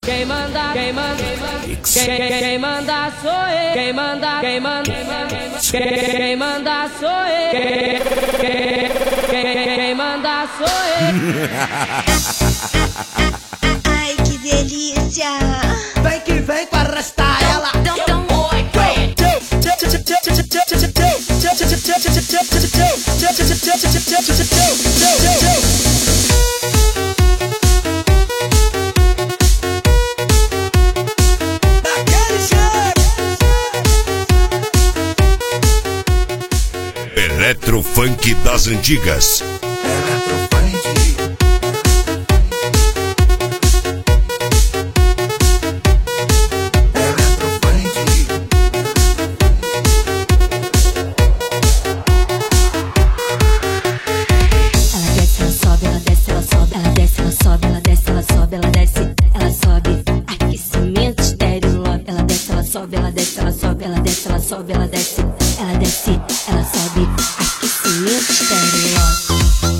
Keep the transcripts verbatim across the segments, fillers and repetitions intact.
Quem manda, quem manda, quem, quem, quem manda sou eu. Quem manda, quem manda, quem, quem manda sou eu. Quem, quem, quem manda sou eu. Ai, que delícia. Vem que vem pra arrastar ela. Eletrofunk das antigas. Sobe, ela desce, ela sobe, ela desce, ela sobe, ela desce, ela desce, ela sobe, aquecimento estéreo.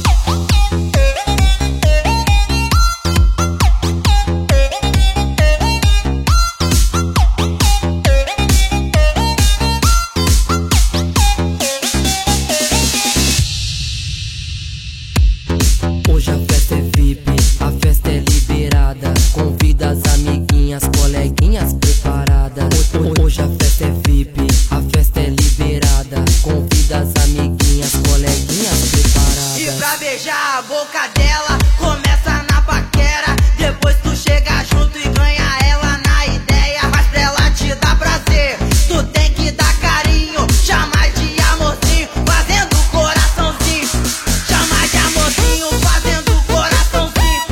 Hoje a festa é V I P, a festa é liberada. Convida as amiguinhas, coleguinhas preparadas. Hoje a festa é V I P, a festa é liberada. Convida as amiguinhas, coleguinhas preparadas. E pra beijar a boca dela, começa na paquera. Depois tu chega junto e ganha ela na ideia. Mas pra ela te dar prazer, tu tem que dar carinho. Chama de amorzinho, fazendo coraçãozinho. Chama de amorzinho, fazendo coraçãozinho.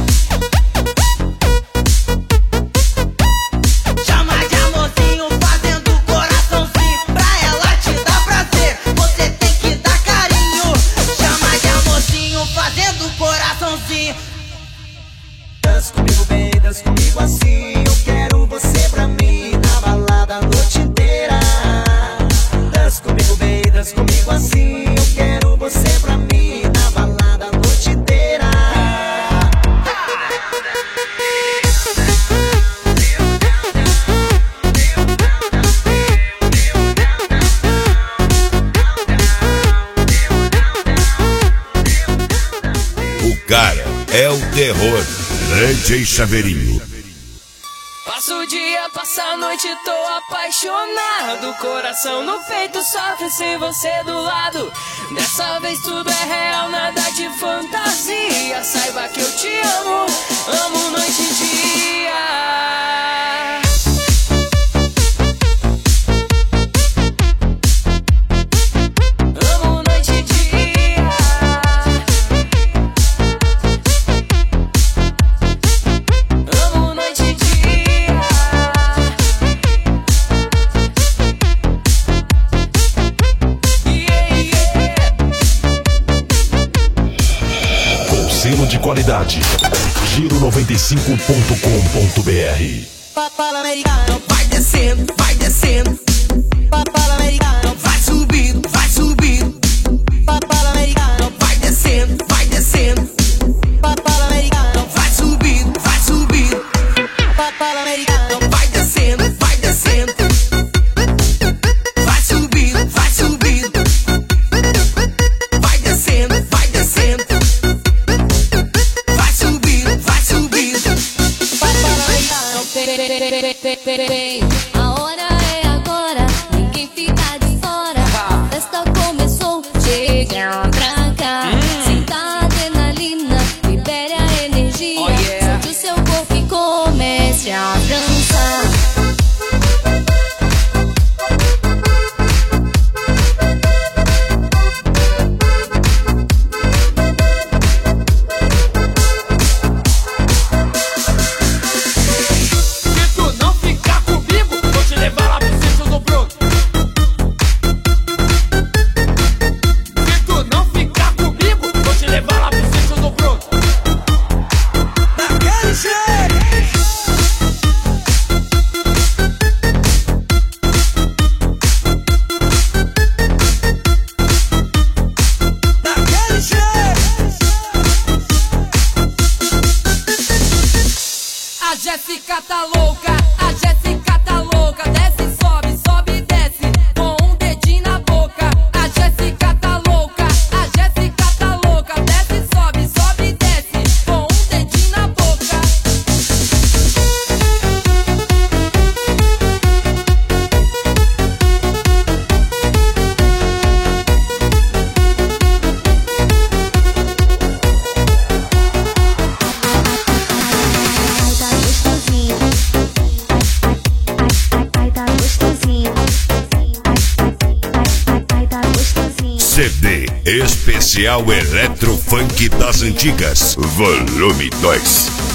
Chama de amorzinho, fazendo coraçãozinho. Pra ela te dar prazer, você tem que dar carinho. Chama de amorzinho, fazendo coraçãozinho. Dança comigo bem, dança comigo assim. Eu quero você pra mim na balada a noite inteira. Dança comigo bem, dança comigo assim. Eu quero você pra mim na balada a noite inteira. O cara é o terror. D J Chaveirinho. Passo o dia, passa a noite, tô apaixonado. Coração no peito sofre sem você do lado. Dessa vez tudo é real, nada de fantasia. Saiba que eu te amo, amo noite e dia. Amo noite e dia. Amo noite e dia. Yeah, yeah. Com selo de qualidade. Giro noventa e cinco ponto com ponto br. Papala americano, vai descendo, vai descendo. Papala americano, vai subindo, vai subindo. Papala americano, vai descendo, vai descendo. Papala americano, vai subindo, vai subindo. Papala americano, vai descendo, vai descendo. Vai subindo, vai subindo. Vai descendo, vai descendo. Vai subindo, vai subindo. Papala americano. A hora é agora, ninguém fica de fora. A festa começou, chega pra cá. Sinta a adrenalina, libere a energia. Oh, yeah. Solte o seu corpo e comece a dançar. Se tu não ficar comigo, vou te levar lá pro centro do Bruno. Se tu não ficar comigo, vou te levar lá pro centro do Bruno. Daquele jeito. louca, a Jéssica tá louca. Desce, sobe, sobe, desce, com um dedinho na boca. A Jéssica tá louca, a Jéssica tá louca. Desce, sobe, sobe, desce, com um dedinho na boca. C D Especial Eletro Funk das Antigas, Volume dois.